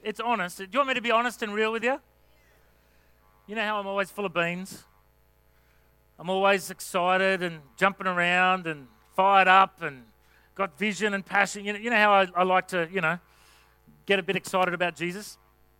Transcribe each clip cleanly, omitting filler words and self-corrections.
It's honest. Do you want me to be honest and real with you? You know how I'm always full of beans? I'm always excited and jumping around and fired up and got vision and passion. You know how I like to, get a bit excited about Jesus?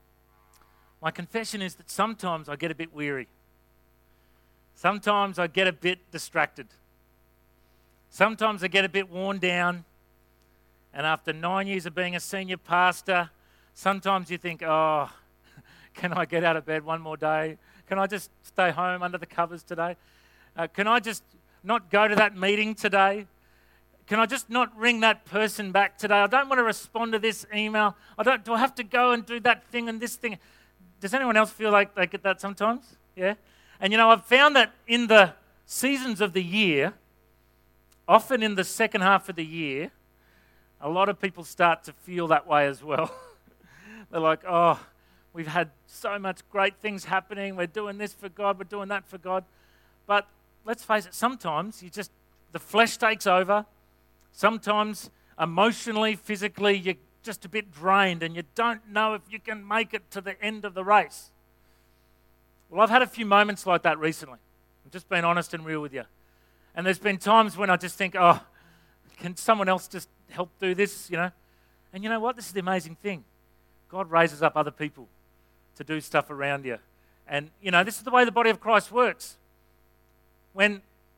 My confession is that sometimes I get a bit weary. Sometimes I get a bit distracted. Sometimes I get a bit worn down. And after 9 years of being a senior pastor, sometimes you think, oh, can I get out of bed one more day? Can I just stay home under the covers today? Can I just not go to that meeting today? Can I just not ring that person back today? I don't want to respond to this email. Do I have to go and do that thing and this thing? Does anyone else feel like they get that sometimes? Yeah? And I've found that in the seasons of the year, often in the second half of the year, a lot of people start to feel that way as well. They're like, oh, we've had so much great things happening. We're doing this for God. We're doing that for God. But let's face it, sometimes the flesh takes over. Sometimes emotionally, physically, you're just a bit drained and you don't know if you can make it to the end of the race. Well, I've had a few moments like that recently. I'm just being honest and real with you. And there's been times when I just think, oh, can someone else just help do this, And you know what? This is the amazing thing. God raises up other people to do stuff around you. And, this is the way the body of Christ works. When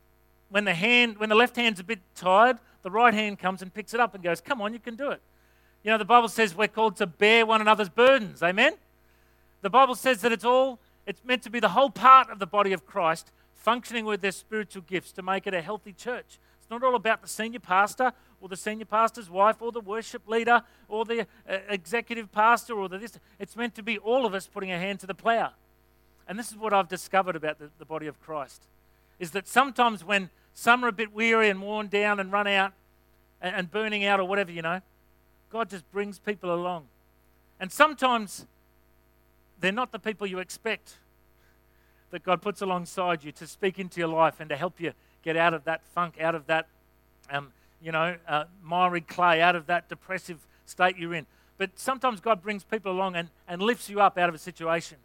the left hand's a bit tired, the right hand comes and picks it up and goes, come on, you can do it. The Bible says we're called to bear one another's burdens. Amen? The Bible says that it's meant to be the whole part of the body of Christ functioning with their spiritual gifts to make it a healthy church. It's not all about the senior pastor or the senior pastor's wife or the worship leader or the executive pastor or this. It's meant to be all of us putting a hand to the plow. And this is what I've discovered about the body of Christ, is that sometimes when some are a bit weary and worn down and run out and burning out or whatever, God just brings people along. And sometimes they're not the people you expect that God puts alongside you to speak into your life and to help you get out of that funk, out of that, miry clay, out of that depressive state you're in. But sometimes God brings people along and lifts you up out of a situation.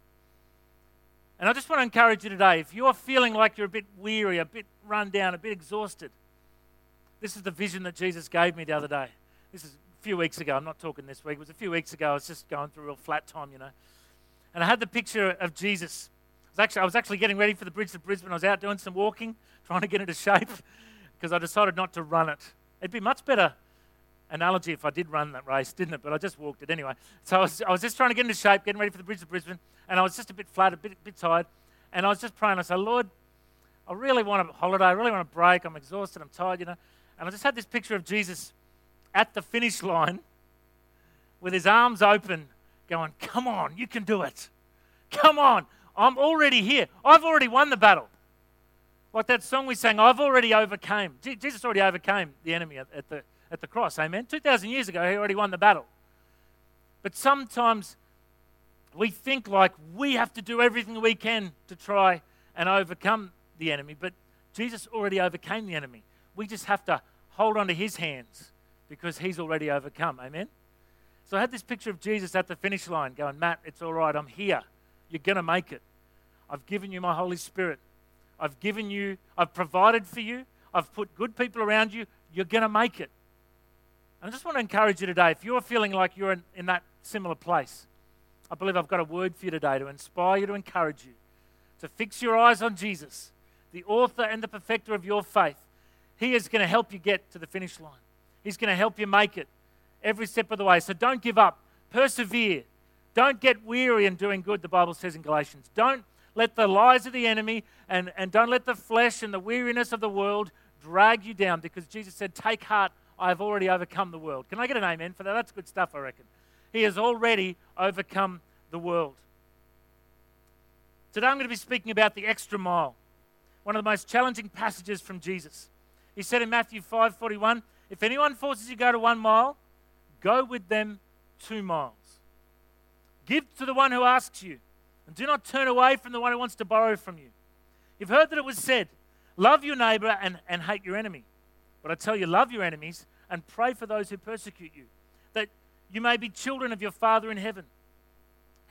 And I just want to encourage you today, if you're feeling like you're a bit weary, a bit run down, a bit exhausted, this is the vision that Jesus gave me the other day. This is a few weeks ago. I'm not talking this week. It was a few weeks ago. I was just going through a real flat time, And I had the picture of Jesus. I was actually getting ready for the Bridge to Brisbane. I was out doing some walking, trying to get into shape, because I decided not to run it. It'd be much better analogy if I did run that race, didn't it? But I just walked it anyway. So I was just trying to get into shape, getting ready for the Bridge to Brisbane, and I was just a bit flat, a bit tired. And I was just praying. I said, Lord, I really want a holiday. I really want a break. I'm exhausted. I'm tired, And I just had this picture of Jesus at the finish line with his arms open going, come on, you can do it. Come on, I'm already here. I've already won the battle. Like that song we sang, I've already overcame. Jesus already overcame the enemy at the cross, amen? 2,000 years ago, he already won the battle. But sometimes we think like we have to do everything we can to try and overcome the enemy, but Jesus already overcame the enemy. We just have to hold on to his hands because he's already overcome, amen? So I had this picture of Jesus at the finish line going, Matt, it's all right, I'm here. You're going to make it. I've given you my Holy Spirit. I've provided for you. I've put good people around you. You're going to make it. And I just want to encourage you today, if you're feeling like you're in that similar place, I believe I've got a word for you today to inspire you, to encourage you, to fix your eyes on Jesus, the author and the perfecter of your faith. He is going to help you get to the finish line. He's going to help you make it every step of the way. So don't give up. Persevere. Don't get weary in doing good, the Bible says in Galatians. Don't let the lies of the enemy and don't let the flesh and the weariness of the world drag you down, because Jesus said, take heart, I have already overcome the world. Can I get an amen for that? That's good stuff, I reckon. He has already overcome the world. Today I'm going to be speaking about the extra mile, one of the most challenging passages from Jesus. He said in Matthew 5:41, if anyone forces you to go to 1 mile, go with them 2 miles. Give to the one who asks you, and do not turn away from the one who wants to borrow from you. You've heard that it was said, love your neighbor and hate your enemy. But I tell you, love your enemies and pray for those who persecute you, that you may be children of your Father in heaven.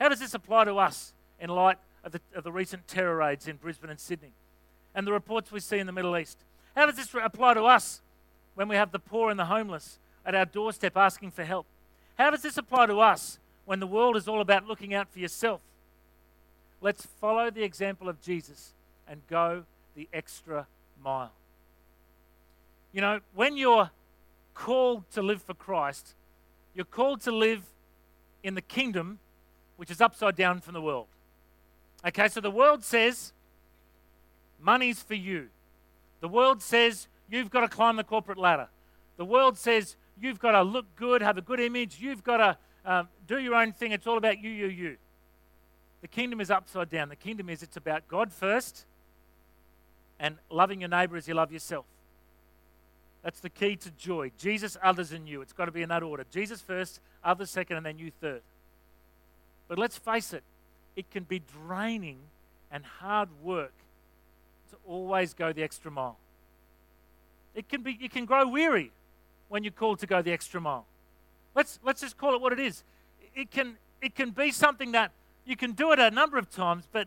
How does this apply to us in light of the recent terror raids in Brisbane and Sydney and the reports we see in the Middle East? How does this apply to us when we have the poor and the homeless at our doorstep asking for help? How does this apply to us when the world is all about looking out for yourself? Let's follow the example of Jesus and go the extra mile. You know, when you're called to live for Christ, you're called to live in the kingdom, which is upside down from the world. Okay, so the world says money's for you. The world says you've got to climb the corporate ladder. The world says you've got to look good, have a good image. You've got to do your own thing. It's all about you. The kingdom is upside down. The kingdom is, it's about God first and loving your neighbor as you love yourself. That's the key to joy. Jesus, others, and you. It's got to be in that order. Jesus first, others second, and then you third. But let's face it, it can be draining and hard work to always go the extra mile. You can grow weary when you're called to go the extra mile. Let's just call it what it is. It can be something that you can do it a number of times, but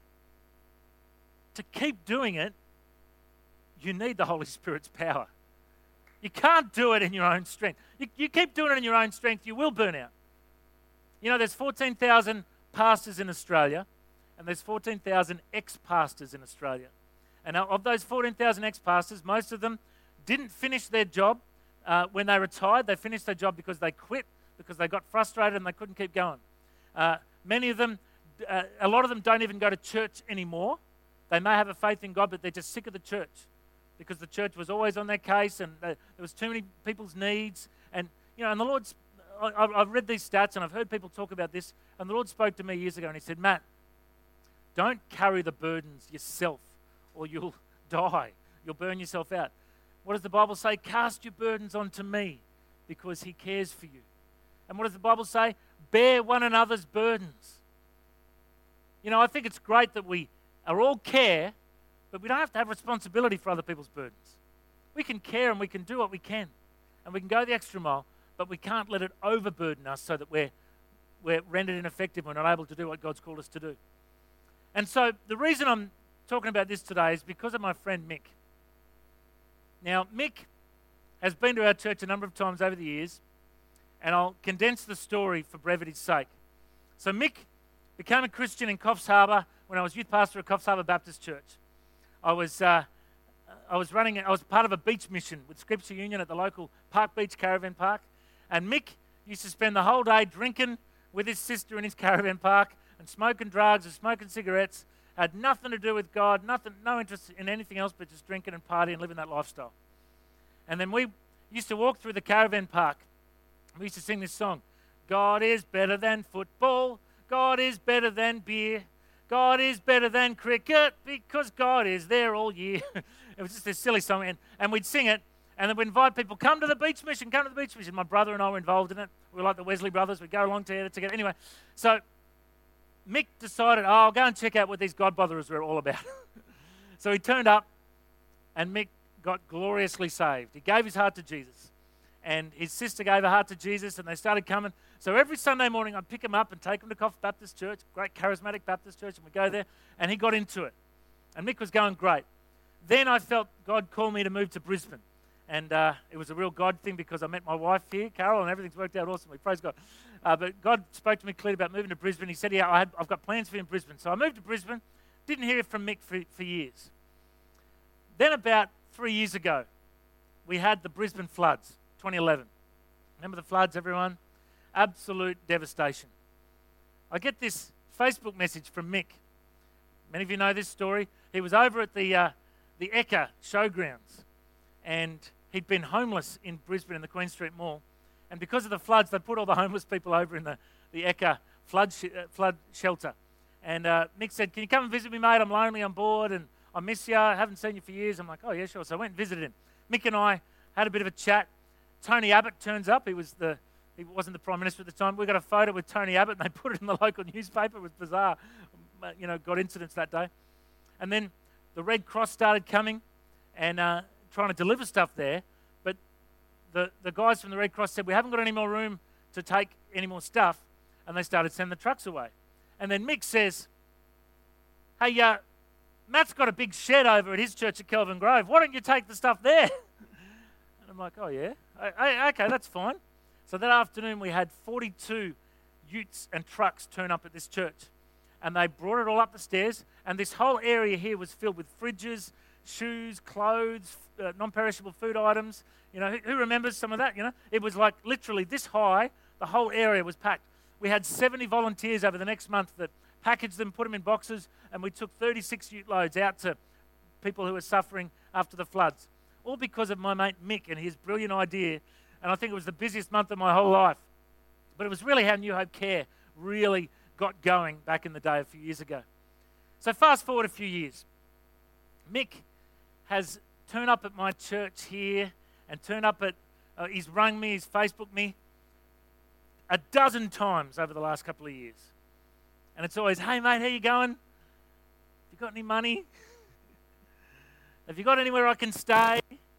to keep doing it, you need the Holy Spirit's power. You can't do it in your own strength. You keep doing it in your own strength, you will burn out. You know, there's 14,000 pastors in Australia, and there's 14,000 ex-pastors in Australia. And of those 14,000 ex-pastors, most of them didn't finish their job when they retired. They finished their job because they quit, because they got frustrated and they couldn't keep going. Many of them, a lot of them don't even go to church anymore. They may have a faith in God, but they're just sick of the church because the church was always on their case and there was too many people's needs. And, you know, and the Lord's, I've read these stats and I've heard people talk about this, and the Lord spoke to me years ago and he said, Matt, don't carry the burdens yourself or you'll die. You'll burn yourself out. What does the Bible say? Cast your burdens onto me because he cares for you. And what does the Bible say? Bear one another's burdens. You know, I think it's great that we are all care, but we don't have to have responsibility for other people's burdens. We can care and we can do what we can. And we can go the extra mile, but we can't let it overburden us so that we're rendered ineffective. We're not able to do what God's called us to do. And so the reason I'm talking about this today is because of my friend Mick. Now, Mick has been to our church a number of times over the years, and I'll condense the story for brevity's sake. So Mick became a Christian in Coffs Harbour when I was youth pastor at Coffs Harbour Baptist Church. I was part of a beach mission with Scripture Union at the local Park Beach Caravan Park, and Mick used to spend the whole day drinking with his sister in his caravan park and smoking drugs and smoking cigarettes. Had nothing to do with God, no interest in anything else but just drinking and partying and living that lifestyle. And then we used to walk through the caravan park. We used to sing this song, God is better than football, God is better than beer, God is better than cricket because God is there all year. It was just this silly song, and we'd sing it, and then we'd invite people, come to the beach mission. My brother and I were involved in it. We were like the Wesley brothers. We'd go along together. Anyway, so Mick decided, I'll go and check out what these God botherers were all about. So he turned up, and Mick got gloriously saved. He gave his heart to Jesus, and his sister gave her heart to Jesus, and they started coming. So every Sunday morning, I'd pick him up and take him to Coffs Baptist Church, great charismatic Baptist church, and we'd go there, and he got into it. And Mick was going great. Then I felt God call me to move to Brisbane. And it was a real God thing because I met my wife here, Carol, and everything's worked out awesomely. Praise God. But God spoke to me clearly about moving to Brisbane. He said, yeah, I've got plans for you in Brisbane. So I moved to Brisbane. Didn't hear from Mick for years. Then about 3 years ago, we had the Brisbane floods, 2011. Remember the floods, everyone? Absolute devastation. I get this Facebook message from Mick. Many of you know this story. He was over at the Ekka Showgrounds, and he'd been homeless in Brisbane in the Queen Street Mall. And because of the floods, they put all the homeless people over in the Ekka flood shelter. And Mick said, can you come and visit me, mate? I'm lonely, I'm bored, and I miss you. I haven't seen you for years. I'm like, oh, yeah, sure. So I went and visited him. Mick and I had a bit of a chat. Tony Abbott turns up. He wasn't the Prime Minister at the time. We got a photo with Tony Abbott, and they put it in the local newspaper. It was bizarre. Got incidents that day. And then the Red Cross started coming and trying to deliver stuff there. But the guys from the Red Cross said, we haven't got any more room to take any more stuff. And they started sending the trucks away. And then Mick says, hey, Matt's got a big shed over at his church at Kelvin Grove. Why don't you take the stuff there? And I'm like, oh, yeah? Okay, that's fine. So that afternoon we had 42 utes and trucks turn up at this church. And they brought it all up the stairs. And this whole area here was filled with fridges, shoes, clothes, non-perishable food items. You know, who remembers some of that? You know, it was like literally this high. The whole area was packed. We had 70 volunteers over the next month that packaged them, put them in boxes, and we took 36 ute loads out to people who were suffering after the floods. All because of my mate Mick and his brilliant idea. And I think it was the busiest month of my whole life. But it was really how New Hope Care really got going back in the day a few years ago. So fast forward a few years. Mick has turned up at my church here and turned up at, he's rung me, he's Facebooked me a dozen times over the last couple of years. And it's always, hey mate, how you going? Have you got any money? Have you got anywhere I can stay?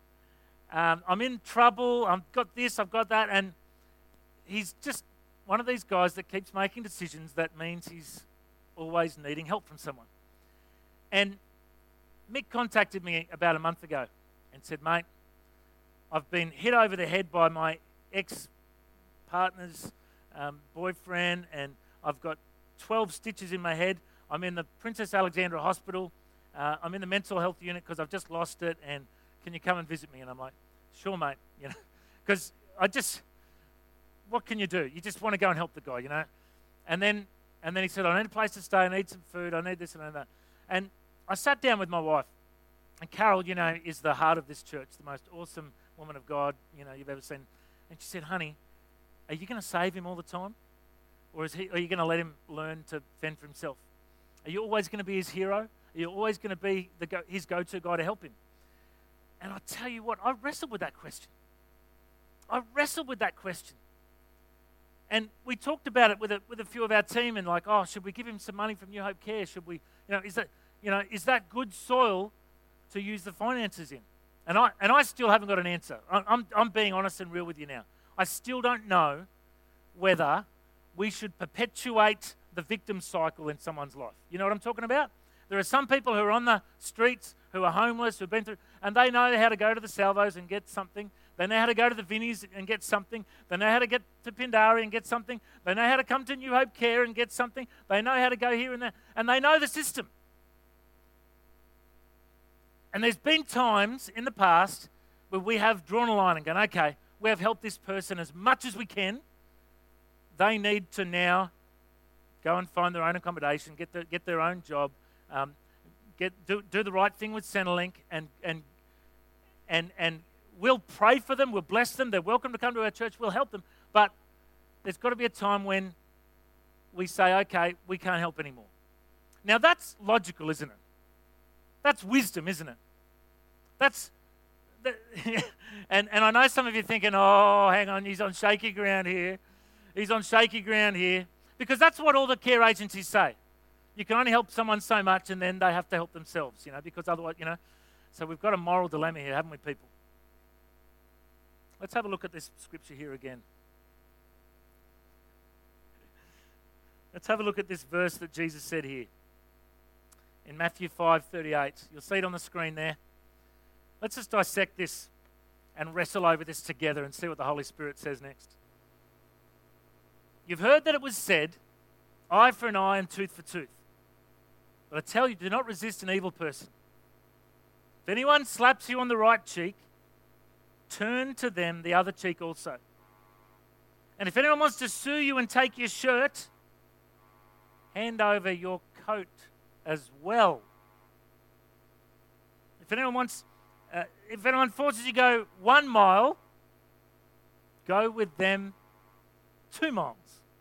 I'm in trouble, I've got this, I've got that. And he's just one of these guys that keeps making decisions that means he's always needing help from someone. And Mick contacted me about a month ago and said, mate, I've been hit over the head by my ex-partner's boyfriend, and I've got 12 stitches in my head. I'm in the Princess Alexandra Hospital. I'm in the mental health unit because I've just lost it, and can you come and visit me? And I'm like, sure, mate, you know, because what can you do? You just want to go and help the guy, you know. And then he said, I need a place to stay, I need some food, I need this and I need that. And I sat down with my wife, and Carol, you know, is the heart of this church, the most awesome woman of God, you know, you've ever seen. And she said, honey, are you going to save him all the time? Or are you going to let him learn to fend for himself? Are you always going to be his hero? Are you always going to be his go-to guy to help him? And I tell you what, I wrestled with that question. And we talked about it with a few of our team, and like, oh, should we give him some money from New Hope Care? Should we, is that good soil to use the finances in? And I still haven't got an answer. I'm being honest and real with you now. I still don't know whether we should perpetuate the victim cycle in someone's life. You know what I'm talking about? There are some people who are on the streets, who are homeless, who've been through, and they know how to go to the Salvos and get something. They know how to go to the Vinnies and get something. They know how to get to Pindari and get something. They know how to come to New Hope Care and get something. They know how to go here and there. And they know the system. And there's been times in the past where we have drawn a line and gone, okay, we have helped this person as much as we can. They need to now go and find their own accommodation, get their own job, do the right thing with Centrelink, and we'll pray for them, we'll bless them, they're welcome to come to our church, we'll help them. But there's got to be a time when we say, okay, we can't help anymore. Now that's logical, isn't it? That's wisdom, isn't it? And I know some of you are thinking, oh, hang on, he's on shaky ground here. He's on shaky ground here. Because that's what all the care agencies say. You can only help someone so much, and then they have to help themselves, because otherwise, So we've got a moral dilemma here, haven't we, people? Let's have a look at this scripture here again. Let's have a look at this verse that Jesus said here. In Matthew 5:38. You'll see it on the screen there. Let's just dissect this and wrestle over this together and see what the Holy Spirit says next. You've heard that it was said, eye for an eye and tooth for tooth. But I tell you, do not resist an evil person. If anyone slaps you on the right cheek, turn to them the other cheek also. And if anyone wants to sue you and take your shirt, hand over your coat as well. If anyone forces you to go 1 mile, go with them 2 miles.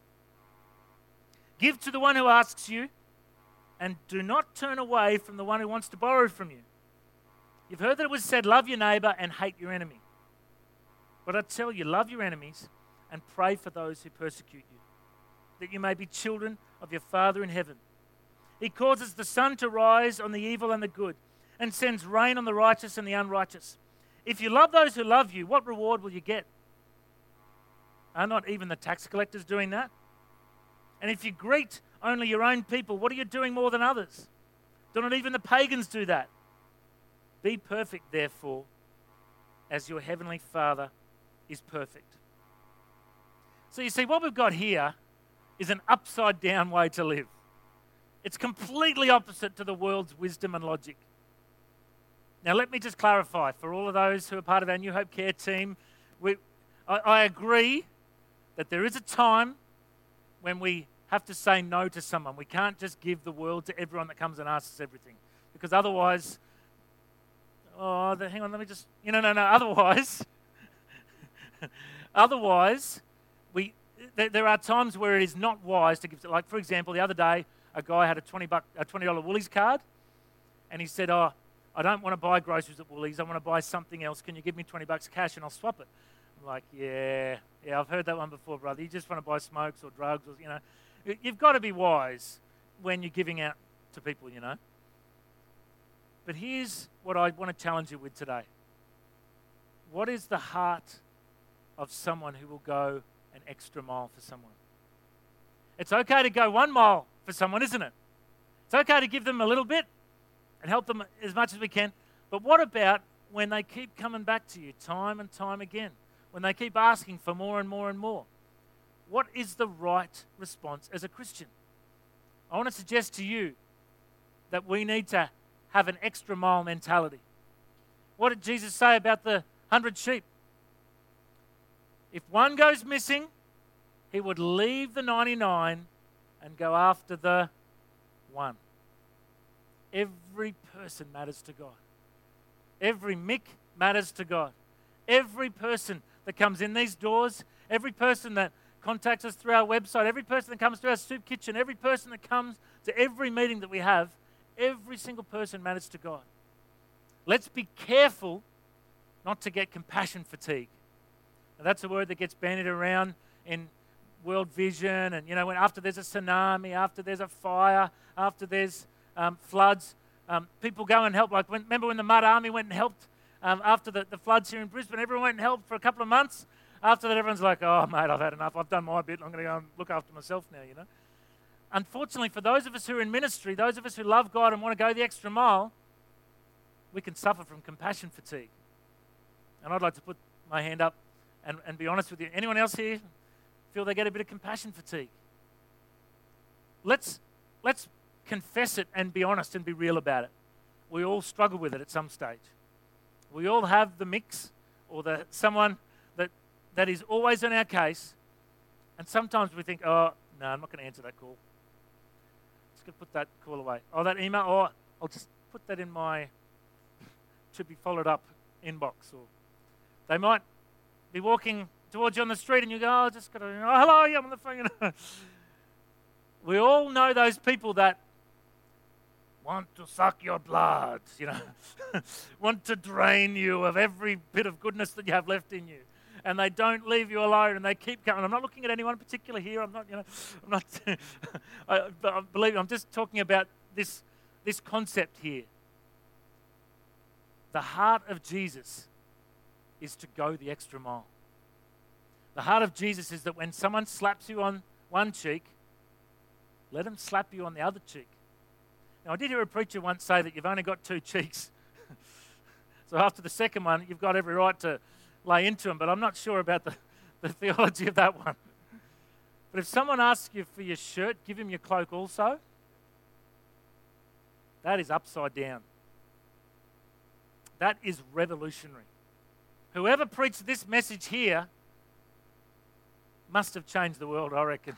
Give to the one who asks you, and do not turn away from the one who wants to borrow from you. You've heard that it was said, love your neighbor and hate your enemy. But I tell you, love your enemies and pray for those who persecute you, that you may be children of your Father in heaven. He causes the sun to rise on the evil and the good, and sends rain on the righteous and the unrighteous. If you love those who love you, what reward will you get? Are not even the tax collectors doing that? And if you greet only your own people, what are you doing more than others? Do not even the pagans do that? Be perfect, therefore, as your heavenly Father is perfect. So you see, what we've got here is an upside-down way to live. It's completely opposite to the world's wisdom and logic. Now, let me just clarify for all of those who are part of our New Hope Care team. I agree that there is a time when we have to say no to someone. We can't just give the world to everyone that comes and asks us everything, because otherwise, hang on, let me just, otherwise, there are times where it is not wise to give. Like, for example, the other day, a guy had a $20 Woolies card, and he said, I don't want to buy groceries at Woolies. I want to buy something else. Can you give me $20 cash and I'll swap it? I'm like, yeah, I've heard that one before, brother. You just want to buy smokes or drugs, or You've got to be wise when you're giving out to people, But here's what I want to challenge you with today. What is the heart of someone who will go an extra mile for someone? It's okay to go 1 mile for someone, isn't it? It's okay to give them a little bit and help them as much as we can. But what about when they keep coming back to you time and time again? When they keep asking for more and more and more? What is the right response as a Christian? I want to suggest to you that we need to have an extra mile mentality. What did Jesus say about the 100 sheep? If one goes missing, he would leave the 99 and go after the one. Every person matters to God. Every Mick matters to God. Every person that comes in these doors, every person that contacts us through our website, every person that comes to our soup kitchen, every person that comes to every meeting that we have, every single person matters to God. Let's be careful not to get compassion fatigue. Now, that's a word that gets bandied around in World Vision, and when after there's a tsunami, after there's a fire, after there's floods, people go and help. Like remember when the Mud Army went and helped after the floods here in Brisbane? Everyone went and helped for a couple of months. After that, everyone's like, oh, mate, I've had enough. I've done my bit. I'm going to go and look after myself now, Unfortunately, for those of us who are in ministry, those of us who love God and want to go the extra mile, we can suffer from compassion fatigue. And I'd like to put my hand up and be honest with you. Anyone else here feel they get a bit of compassion fatigue? Let's confess it and be honest and be real about it. We all struggle with it at some stage. We all have the mix or someone that is always on our case, and sometimes we think, oh, no, I'm not going to answer that call. Just going to put that call away. Oh, that email, I'll just put that in my to be followed up inbox. Or they might be walking towards you on the street and you go, just got to, hello, yeah, I'm on the phone. We all know those people that want to suck your blood, want to drain you of every bit of goodness that you have left in you. And they don't leave you alone, and they keep coming. I'm not looking at anyone particular here. I'm not. Believe me, I'm just talking about this concept here. The heart of Jesus is to go the extra mile. The heart of Jesus is that when someone slaps you on one cheek, let them slap you on the other cheek. Now, I did hear a preacher once say that you've only got 2 cheeks. So after the second one, you've got every right to lay into them, but I'm not sure about the theology of that one. But if someone asks you for your shirt, give him your cloak also. That is upside down. That is revolutionary. Whoever preached this message here must have changed the world, I reckon.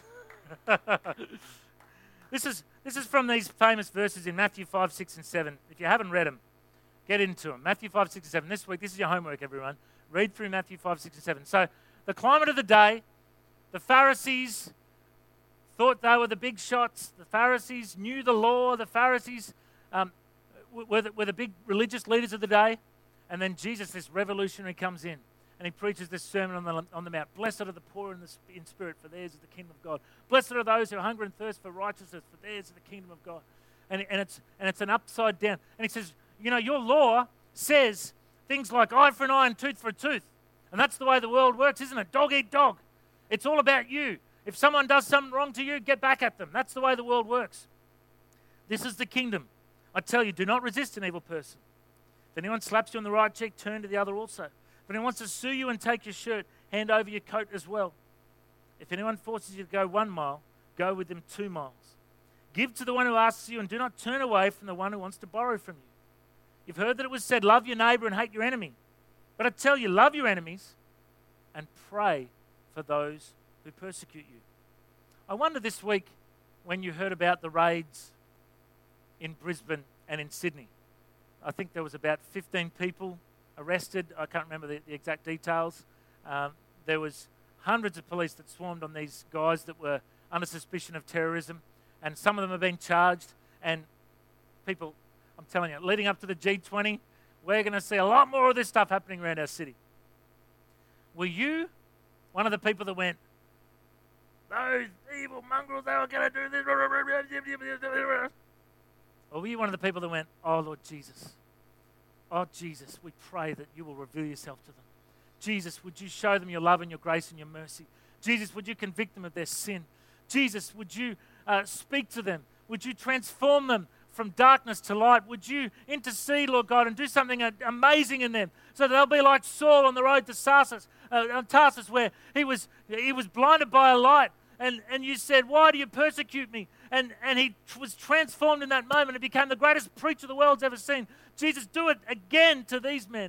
This is from these famous verses in Matthew 5, 6, and 7. If you haven't read them, get into them. Matthew 5, 6, and 7. This week, this is your homework, everyone. Read through Matthew 5, 6, and 7. So, the climate of the day, the Pharisees thought they were the big shots. The Pharisees knew the law. The Pharisees were the big religious leaders of the day. And then Jesus, this revolutionary, comes in. And he preaches this sermon on the Mount. Blessed are the poor in spirit, for theirs is the kingdom of God. Blessed are those who hunger and thirst for righteousness, for theirs is the kingdom of God. And it's an upside down. And he says, your law says things like eye for an eye and tooth for a tooth. And that's the way the world works, isn't it? Dog eat dog. It's all about you. If someone does something wrong to you, get back at them. That's the way the world works. This is the kingdom. I tell you, do not resist an evil person. If anyone slaps you on the right cheek, turn to the other also. If anyone wants to sue you and take your shirt, hand over your coat as well. If anyone forces you to go 1 mile, go with them 2 miles. Give to the one who asks you, and do not turn away from the one who wants to borrow from you. You've heard that it was said, love your neighbor and hate your enemy. But I tell you, love your enemies and pray for those who persecute you. I wonder this week when you heard about the raids in Brisbane and in Sydney. I think there was about 15 people arrested. I can't remember the exact details. There was hundreds of police that swarmed on these guys that were under suspicion of terrorism, and some of them have been charged. And people, I'm telling you, leading up to the G20, we're going to see a lot more of this stuff happening around our city. Were you one of the people that went, those evil mongrels, they were going to do this? Or were you one of the people that went, oh, Lord Jesus, we pray that you will reveal yourself to them. Jesus, would you show them your love and your grace and your mercy? Jesus, would you convict them of their sin? Jesus, would you speak to them? Would you transform them from darkness to light? Would you intercede, Lord God, and do something amazing in them so that they'll be like Saul on the road to Tarsus, where he was blinded by a light. And you said, why do you persecute me? And he was transformed in that moment and became the greatest preacher the world's ever seen. Jesus, do it again to these men.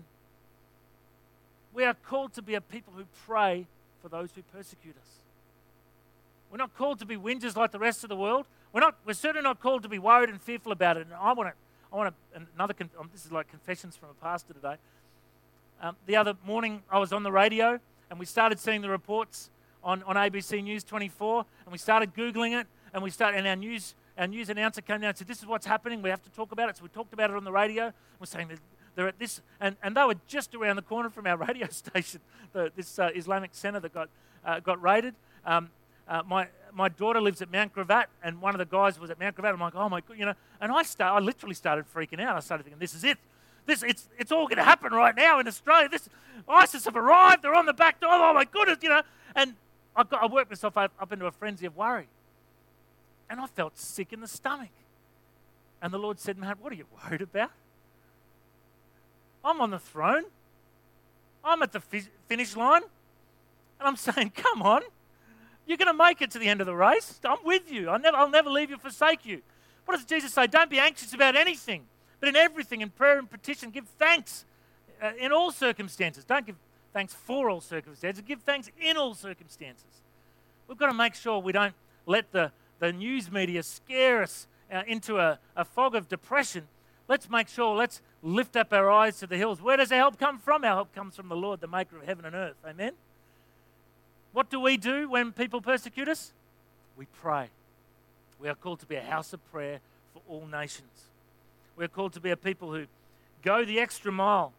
We are called to be a people who pray for those who persecute us. We're not called to be whingers like the rest of the world. We're certainly not called to be worried and fearful about it. And this is like confessions from a pastor today. The other morning I was on the radio and we started seeing the reports on ABC News 24, and we started Googling it, and our news announcer came down and said, this is what's happening, we have to talk about it. So we talked about it on the radio. We're saying that they're at this, and they were just around the corner from our radio station, this Islamic center that got raided. My daughter lives at Mount Gravatt, and one of the guys was at Mount Gravatt. I'm like, oh my God, and I literally started freaking out. I started thinking, this is it. It's all going to happen right now in Australia. ISIS have arrived. They're on the back door. Oh my goodness, and I worked myself up into a frenzy of worry. And I felt sick in the stomach. And the Lord said, Matt, what are you worried about? I'm on the throne. I'm at the finish line. And I'm saying, come on. You're going to make it to the end of the race. I'm with you. I'll never leave you, forsake you. What does Jesus say? Don't be anxious about anything, but in everything, in prayer and petition, give thanks in all circumstances. Don't give thanks for all circumstances. Give thanks in all circumstances. We've got to make sure we don't let the news media scare us into a fog of depression. Let's make sure, let's lift up our eyes to the hills. Where does our help come from? Our help comes from the Lord, the maker of heaven and earth. Amen? What do we do when people persecute us? We pray. We are called to be a house of prayer for all nations. We are called to be a people who go the extra mile.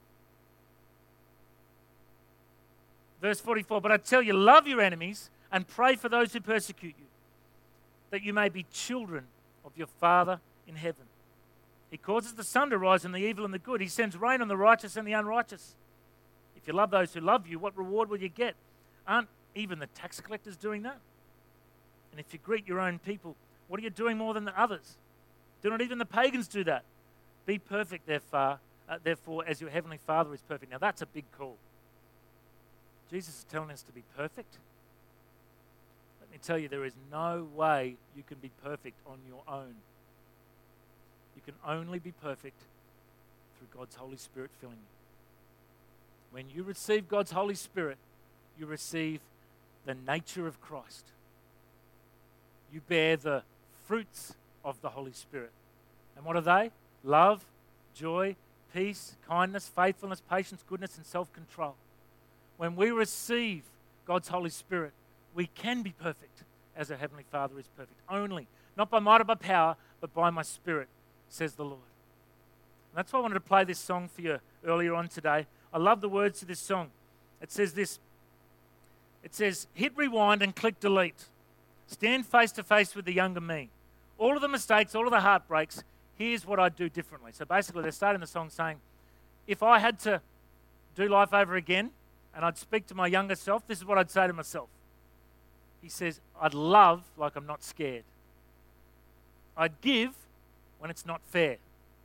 Verse 44, but I tell you, love your enemies and pray for those who persecute you, that you may be children of your Father in heaven. He causes the sun to rise on the evil and the good. He sends rain on the righteous and the unrighteous. If you love those who love you, what reward will you get? Aren't even the tax collectors doing that? And if you greet your own people, what are you doing more than the others? Do not even the pagans do that? Be perfect, therefore, as your heavenly Father is perfect. Now that's a big call. Jesus is telling us to be perfect. Let me tell you, there is no way you can be perfect on your own. You can only be perfect through God's Holy Spirit filling you. When you receive God's Holy Spirit, you receive the nature of Christ. You bear the fruits of the Holy Spirit. And what are they? Love, joy, peace, kindness, faithfulness, patience, goodness, and self-control. When we receive God's Holy Spirit, we can be perfect as our Heavenly Father is perfect. Only, not by might or by power, but by my Spirit, says the Lord. And that's why I wanted to play this song for you earlier on today. I love the words to this song. It says this. It says, hit rewind and click delete. Stand face to face with the younger me. All of the mistakes, all of the heartbreaks, here's what I'd do differently. So basically they're starting the song saying, if I had to do life over again and I'd speak to my younger self, this is what I'd say to myself. He says, I'd love like I'm not scared. I'd give when it's not fair.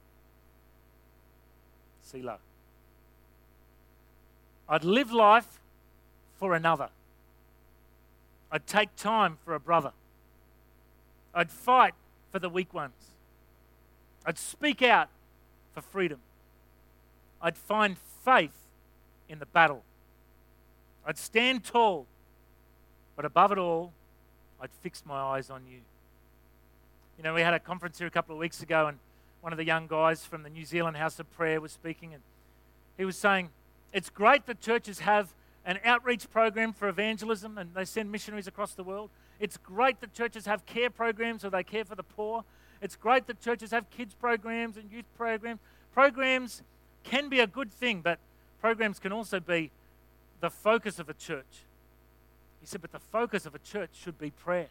Selah. I'd live life for another. I'd take time for a brother. I'd fight for the weak ones. I'd speak out for freedom. I'd find faith in the battle. I'd stand tall, but above it all, I'd fix my eyes on you. You know, we had a conference here a couple of weeks ago, and one of the young guys from the New Zealand House of Prayer was speaking, and he was saying, it's great that churches have an outreach program for evangelism and they send missionaries across the world. It's great that churches have care programs where they care for the poor. It's great that churches have kids programs and youth programs. Programs can be a good thing, but programs can also be the focus of a church. He said, but the focus of a church should be prayer.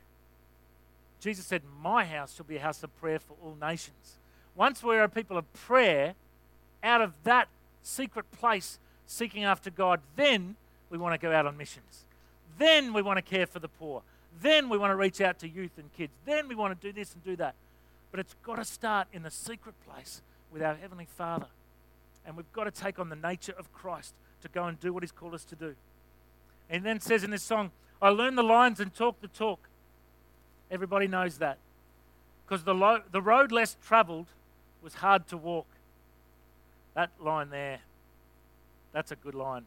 Jesus said, my house shall be a house of prayer for all nations. Once we are a people of prayer, out of that secret place seeking after God, then we want to go out on missions. Then we want to care for the poor. Then we want to reach out to youth and kids. Then we want to do this and do that. But it's got to start in the secret place with our Heavenly Father. And we've got to take on the nature of Christ to go and do what He's called us to do. And then it says in this song, I learn the lines and talk the talk. Everybody knows that. Because the road less traveled was hard to walk. That line there, that's a good line.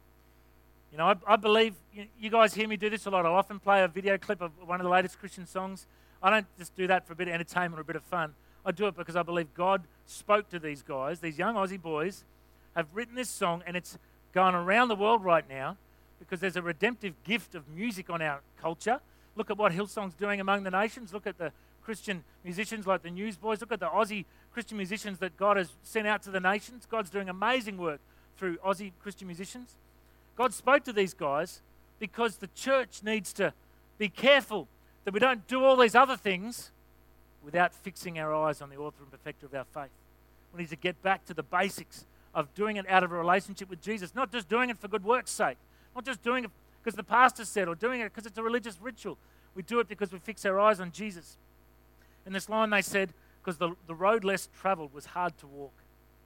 You know, I believe, you guys hear me do this a lot. I'll often play a video clip of one of the latest Christian songs. I don't just do that for a bit of entertainment or a bit of fun. I do it because I believe God spoke to these guys. These young Aussie boys have written this song, and it's going around the world right now because there's a redemptive gift of music on our culture. Look at what Hillsong's doing among the nations. Look at the Christian musicians like the Newsboys. Look at the Aussie Christian musicians that God has sent out to the nations. God's doing amazing work through Aussie Christian musicians. God spoke to these guys because the church needs to be careful that we don't do all these other things without fixing our eyes on the author and perfecter of our faith. We need to get back to the basics of doing it out of a relationship with Jesus, not just doing it for good work's sake, not just doing it because the pastor said or doing it because it's a religious ritual. We do it because we fix our eyes on Jesus. In this line they said, because the road less traveled was hard to walk.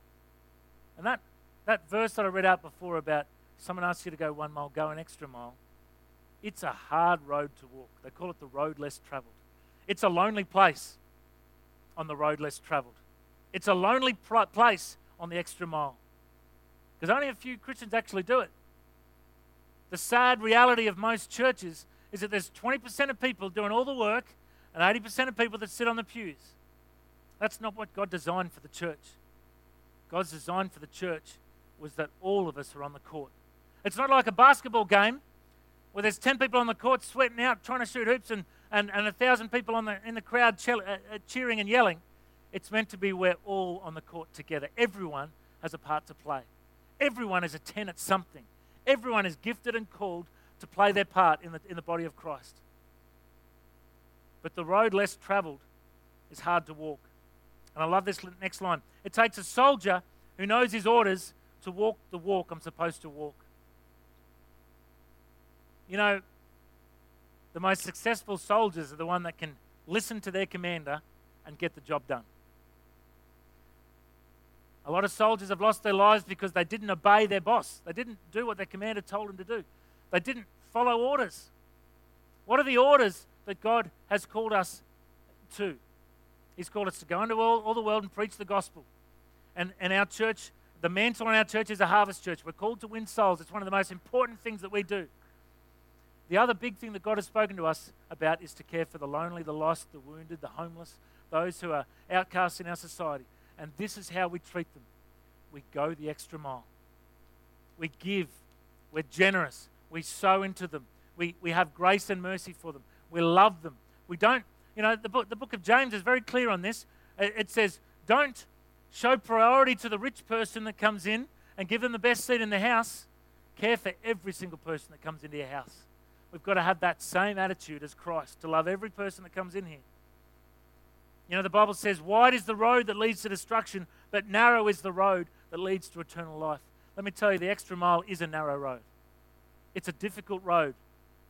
And that verse that I read out before about someone asks you to go 1 mile, go an extra mile. It's a hard road to walk. They call it the road less traveled. It's a lonely place on the road less traveled. It's a lonely place on the extra mile. Because only a few Christians actually do it. The sad reality of most churches is that there's 20% of people doing all the work and 80% of people that sit on the pews. That's not what God designed for the church. God's design for the church was that all of us are on the court. It's not like a basketball game where there's 10 people on the court sweating out, trying to shoot hoops, and 1,000 people in the crowd cheering and yelling. It's meant to be we're all on the court together. Everyone has a part to play. Everyone is a 10 at something. Everyone is gifted and called to play their part in the body of Christ. But the road less traveled is hard to walk. And I love this next line. It takes a soldier who knows his orders to walk the walk I'm supposed to walk. You know, the most successful soldiers are the one that can listen to their commander and get the job done. A lot of soldiers have lost their lives because they didn't obey their boss. They didn't do what their commander told them to do. They didn't follow orders. What are the orders that God has called us to? He's called us to go into all the world and preach the gospel. And our church, the mantle on our church is a harvest church. We're called to win souls. It's one of the most important things that we do. The other big thing that God has spoken to us about is to care for the lonely, the lost, the wounded, the homeless, those who are outcasts in our society. And this is how we treat them. We go the extra mile. We give. We're generous. We sow into them. We have grace and mercy for them. We love them. We don't, the book of James is very clear on this. It says, don't show priority to the rich person that comes in and give them the best seat in the house. Care for every single person that comes into your house. We've got to have that same attitude as Christ, to love every person that comes in here. You know, the Bible says, wide is the road that leads to destruction, but narrow is the road that leads to eternal life. Let me tell you, the extra mile is a narrow road. It's a difficult road.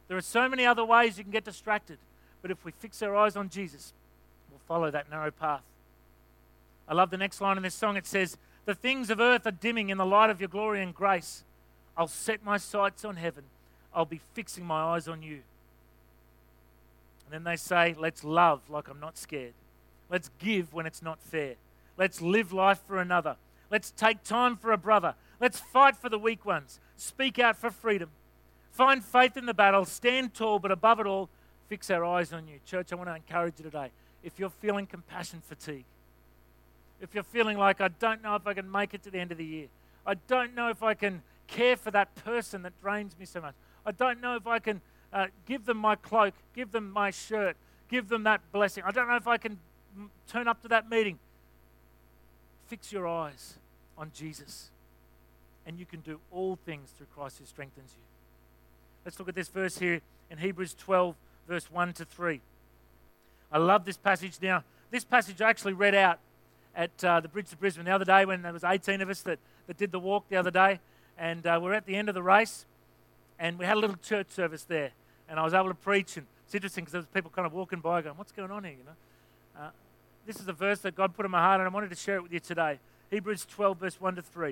There are so many other ways you can get distracted. But if we fix our eyes on Jesus, we'll follow that narrow path. I love the next line in this song. It says, "The things of earth are dimming in the light of your glory and grace. I'll set my sights on heaven. I'll be fixing my eyes on you." And then they say, let's love like I'm not scared. Let's give when it's not fair. Let's live life for another. Let's take time for a brother. Let's fight for the weak ones. Speak out for freedom. Find faith in the battle. Stand tall, but above it all, fix our eyes on you. Church, I want to encourage you today. If you're feeling compassion fatigue, if you're feeling like, I don't know if I can make it to the end of the year. I don't know if I can care for that person that drains me so much. I don't know if I can give them my cloak, give them my shirt, give them that blessing. I don't know if I can turn up to that meeting. Fix your eyes on Jesus, and you can do all things through Christ who strengthens you. Let's look at this verse here in Hebrews 12, verse 1 to 3. I love this passage. Now, this passage I actually read out at the Bridge to Brisbane the other day when there was 18 of us that did the walk the other day, and we're at the end of the race, and we had a little church service there, and I was able to preach, and it's interesting because there was people kind of walking by going, what's going on here, This is a verse that God put in my heart, and I wanted to share it with you today. Hebrews 12, verse 1 to 3.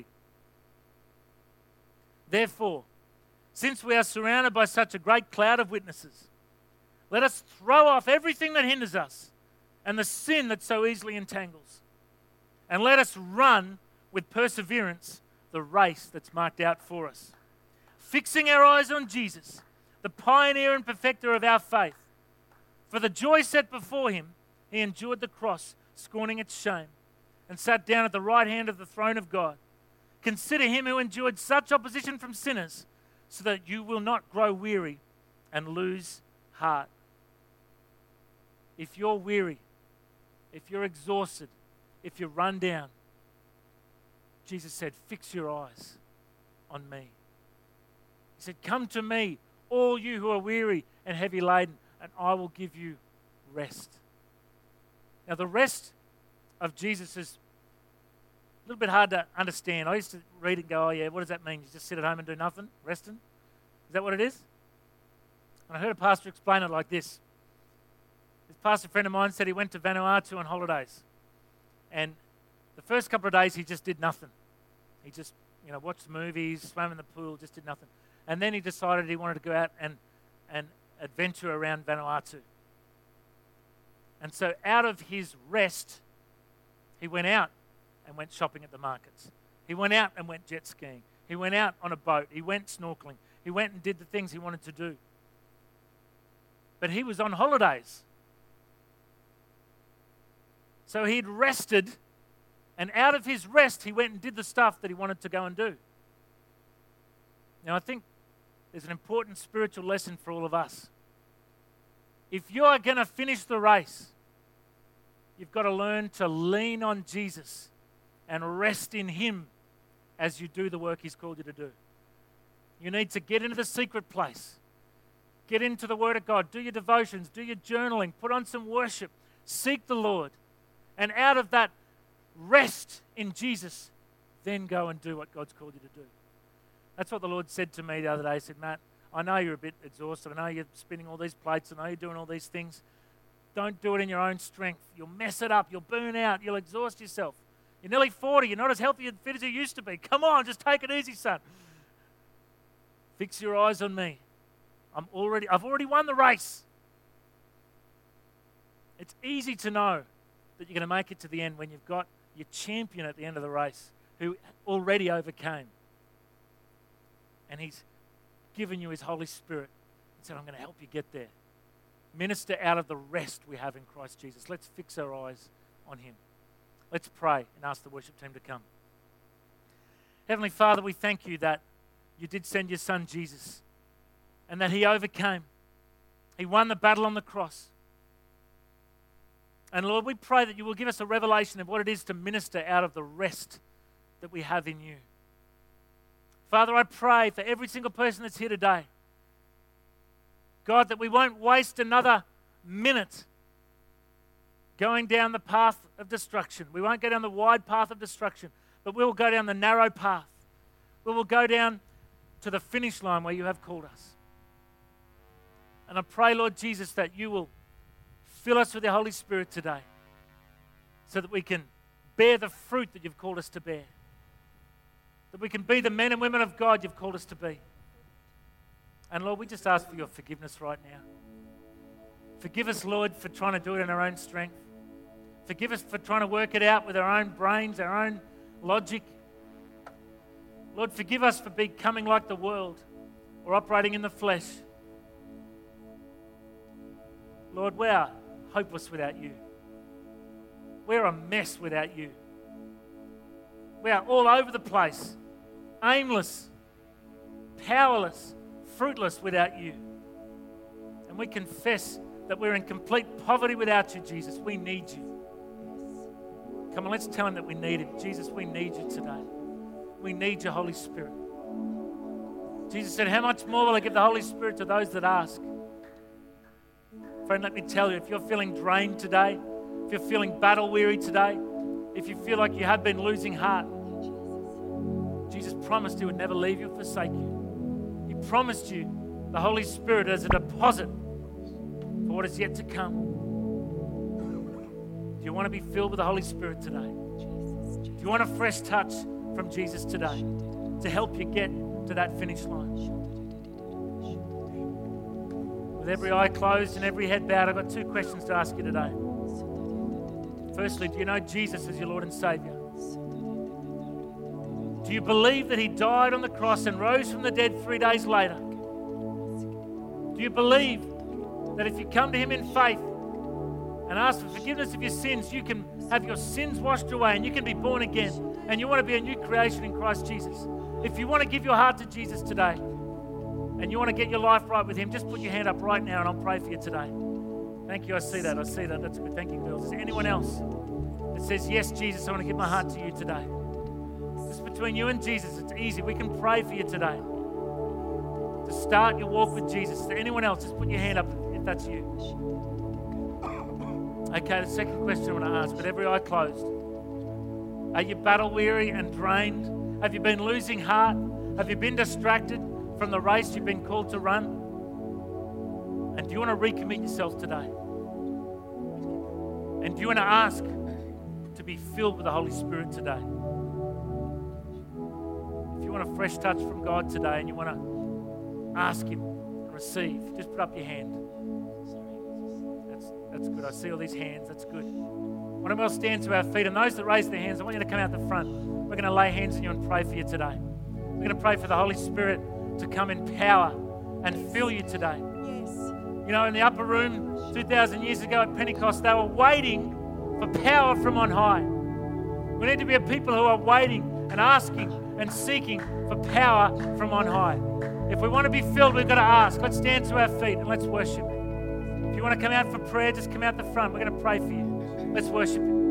"Therefore, since we are surrounded by such a great cloud of witnesses, let us throw off everything that hinders us and the sin that so easily entangles. And let us run with perseverance the race that's marked out for us, fixing our eyes on Jesus, the pioneer and perfecter of our faith. For the joy set before him, he endured the cross, scorning its shame, and sat down at the right hand of the throne of God. Consider him who endured such opposition from sinners, so that you will not grow weary and lose heart." If you're weary, if you're exhausted, if you're run down, Jesus said, fix your eyes on me. He said, "Come to me, all you who are weary and heavy laden, and I will give you rest." Now, the rest of Jesus is a little bit hard to understand. I used to read it and go, oh yeah, what does that mean? You just sit at home and do nothing, resting? Is that what it is? And I heard a pastor explain it like this. This pastor friend of mine said he went to Vanuatu on holidays. And the first couple of days he just did nothing. He just, watched movies, swam in the pool, just did nothing. And then he decided he wanted to go out and adventure around Vanuatu. And so out of his rest, he went out and went shopping at the markets. He went out and went jet skiing. He went out on a boat. He went snorkeling. He went and did the things he wanted to do. But he was on holidays. So he'd rested, and out of his rest, he went and did the stuff that he wanted to go and do. Now, I think there's an important spiritual lesson for all of us. If you are going to finish the race, you've got to learn to lean on Jesus and rest in him as you do the work he's called you to do. You need to get into the secret place. Get into the Word of God. Do your devotions. Do your journaling. Put on some worship. Seek the Lord. And out of that rest in Jesus, then go and do what God's called you to do. That's what the Lord said to me the other day. He said, "Matt, I know you're a bit exhausted. I know you're spinning all these plates. I know you're doing all these things. Don't do it in your own strength. You'll mess it up. You'll burn out. You'll exhaust yourself. You're nearly 40. You're not as healthy and fit as you used to be. Come on, just take it easy, son. Fix your eyes on me. I've already won the race." It's easy to know that you're going to make it to the end when you've got your champion at the end of the race who already overcame. And he's given you his Holy Spirit and said, "I'm going to help you get there." Minister out of the rest we have in Christ Jesus. Let's fix our eyes on him. Let's pray and ask the worship team to come. Heavenly Father, we thank you that you did send your son Jesus and that he overcame. He won the battle on the cross. And Lord, we pray that you will give us a revelation of what it is to minister out of the rest that we have in you. Father, I pray for every single person that's here today, God, that we won't waste another minute going down the path of destruction. We won't go down the wide path of destruction, but we will go down the narrow path. We will go down to the finish line where you have called us. And I pray, Lord Jesus, that you will fill us with the Holy Spirit today so that we can bear the fruit that you've called us to bear. That we can be the men and women of God you've called us to be. And Lord, we just ask for your forgiveness right now. Forgive us, Lord, for trying to do it in our own strength. Forgive us for trying to work it out with our own brains, our own logic. Lord, forgive us for becoming like the world or operating in the flesh. Lord, we are hopeless without you. We're a mess without you. We are all over the place, aimless, powerless, fruitless without you. And we confess that we're in complete poverty without you, Jesus. We need you. Come on, let's tell him that we need him. Jesus, we need you today. We need your Holy Spirit. Jesus said, how much more will I give the Holy Spirit to those that ask? Friend, let me tell you, if you're feeling drained today, if you're feeling battle weary today, if you feel like you have been losing heart, Jesus promised he would never leave you or forsake you. He promised you the Holy Spirit as a deposit for what is yet to come. Do you want to be filled with the Holy Spirit today? Do you want a fresh touch from Jesus today to help you get to that finish line? With every eye closed and every head bowed, I've got two questions to ask you today. Firstly, do you know Jesus as your Lord and Savior? Do you believe that he died on the cross and rose from the dead 3 days later? Do you believe that if you come to him in faith and ask for forgiveness of your sins, you can have your sins washed away and you can be born again and you want to be a new creation in Christ Jesus? If you want to give your heart to Jesus today and you want to get your life right with him, just put your hand up right now and I'll pray for you today. Thank you. I see that. That's good. Thank you, girls. Is there anyone else that says, yes, Jesus, I want to give my heart to you today? Just between you and Jesus, it's easy. We can pray for you today to start your walk with Jesus. Is there anyone else? Just put your hand up if that's you. Okay, the second question I want to ask, with every eye closed. Are you battle weary and drained? Have you been losing heart? Have you been distracted from the race you've been called to run? And do you want to recommit yourself today? And do you want to ask to be filled with the Holy Spirit today? If you want a fresh touch from God today and you want to ask him and receive, just put up your hand. That's good. I see all these hands. That's good. Why don't we all stand to our feet? And those that raise their hands, I want you to come out the front. We're going to lay hands on you and pray for you today. We're going to pray for the Holy Spirit to come in power and fill you today. You know, in the upper room 2,000 years ago at Pentecost, they were waiting for power from on high. We need to be a people who are waiting and asking and seeking for power from on high. If we want to be filled, we've got to ask. Let's stand to our feet and let's worship him. If you want to come out for prayer, just come out the front. We're going to pray for you. Let's worship him.